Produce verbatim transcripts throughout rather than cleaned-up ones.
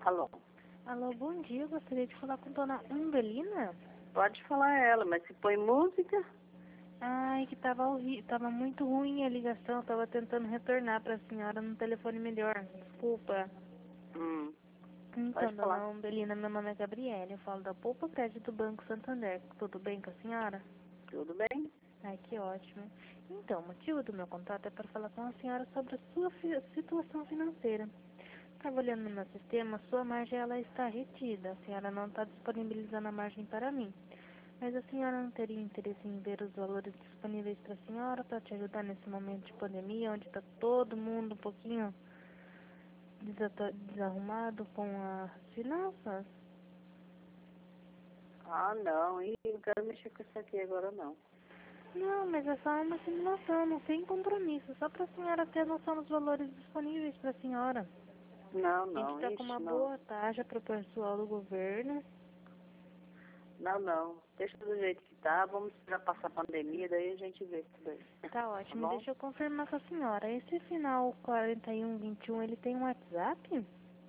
Alô? Alô, bom dia. Eu gostaria de falar com dona Umbelina. Pode falar ela, mas se põe música? Ai, que tava, horri... tava muito ruim a ligação. Tava tentando retornar para a senhora no telefone melhor. Desculpa. Hum, Então, pode falar. dona Umbelina, meu nome é Gabriela. Eu falo da Poupa Crédito do Banco Santander. Tudo bem com a senhora? Tudo bem? Ai, que ótimo. Então, o motivo do meu contato é para falar com a senhora sobre a sua fi- situação financeira. Estava olhando no meu sistema, sua margem ela está retida. A senhora não está disponibilizando a margem para mim. Mas a senhora não teria interesse em ver os valores disponíveis para a senhora para te ajudar nesse momento de pandemia, onde está todo mundo um pouquinho desata- desarrumado com as finanças? Ah, não. Ih, não quero mexer com isso aqui agora, não. Não, mas é só uma simulação, não tem compromisso, só para a senhora ter noção dos valores disponíveis para a senhora. Não, A gente não. está com uma Ixi, não. boa taxa para o pessoal do governo. Não, não. Deixa do jeito que tá. Vamos esperar passar a pandemia, daí a gente vê tudo aí. Tá Tá ótimo, bom? deixa eu confirmar com a senhora. Esse final quarenta e um vinte e um, ele tem um WhatsApp?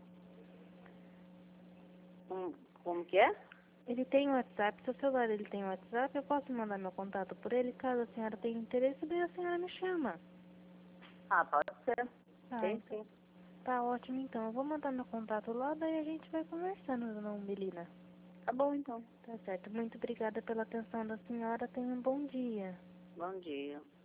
Hum, como que é? Ele tem um WhatsApp, seu celular ele tem um WhatsApp, eu posso mandar meu contato por ele, caso a senhora tenha interesse, daí a senhora me chama. Ah, pode ser. Ah, Tem então sim. tá ótimo então. Eu vou mandar meu contato lá, daí a gente vai conversando, dona Umbelina. Tá bom, então. Tá certo. Muito obrigada pela atenção da senhora. Tenha um bom dia. Bom dia.